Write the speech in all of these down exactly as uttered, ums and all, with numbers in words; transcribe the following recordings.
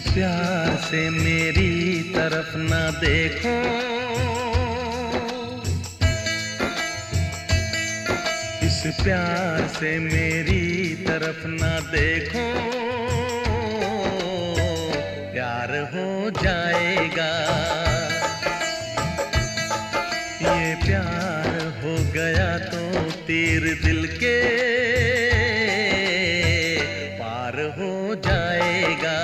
प्यार से मेरी तरफ ना देखो, इस प्यार से मेरी तरफ ना देखो, प्यार हो जाएगा। ये प्यार हो गया तो तीर दिल के पार हो जाएगा।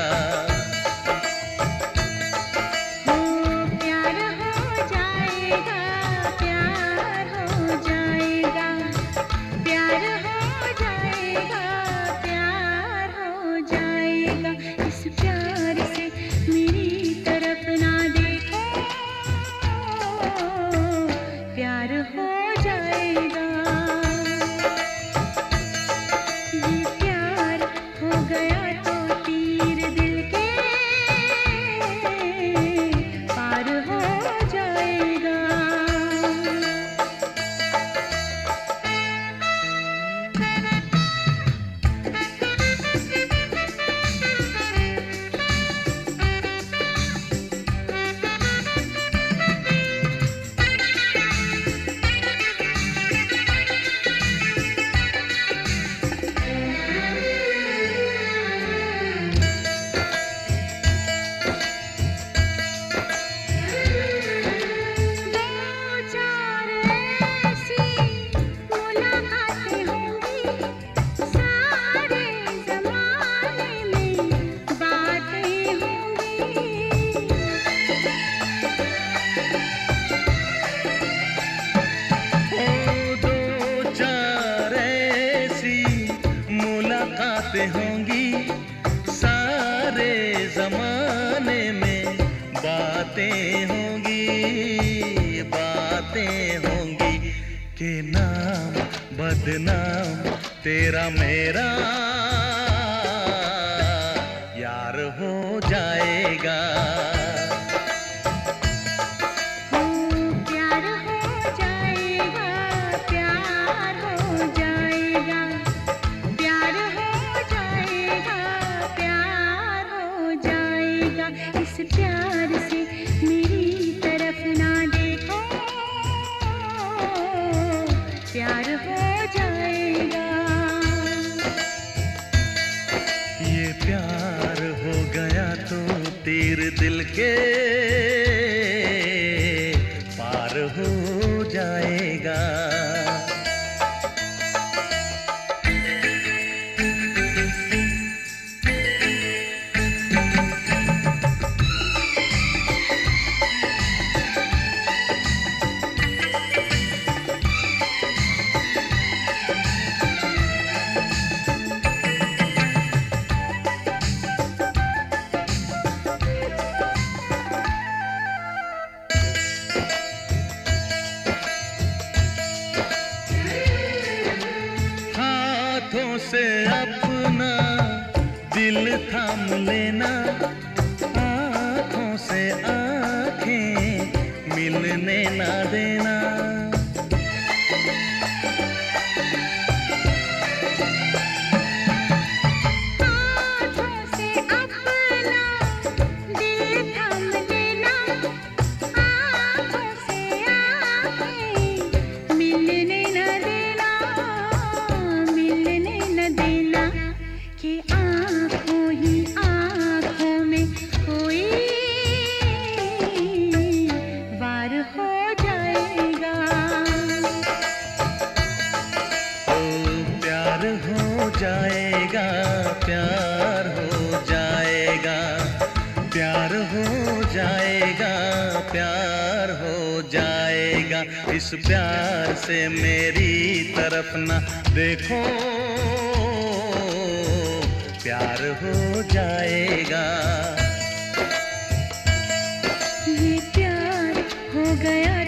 होंगी सारे जमाने में, बातें होंगी बातें होंगी के नाम बदनाम तेरा मेरा यार हो जाएगा। इस प्यार से मेरी तरफ ना देखो, प्यार हो जाएगा। ये प्यार हो गया तो तीर दिल के पार हो जाएगा। हाथों से अपना दिल थाम लेना, आँखों से आँखें मिलने ना देना। हाथों से अपना दिल थाम लेना, आँखों से आँखें मिलने ना देना, मिलने न देना कि आँखों ही आँखों में कोई वार हो जाएगा। ओ प्यार हो जाएगा, प्यार हो जाएगा, प्यार हो जाएगा, प्यार हो जाएगा। इस प्यार से मेरी तरफ ना देखो, प्यार हो जाएगा। ये प्यार हो गया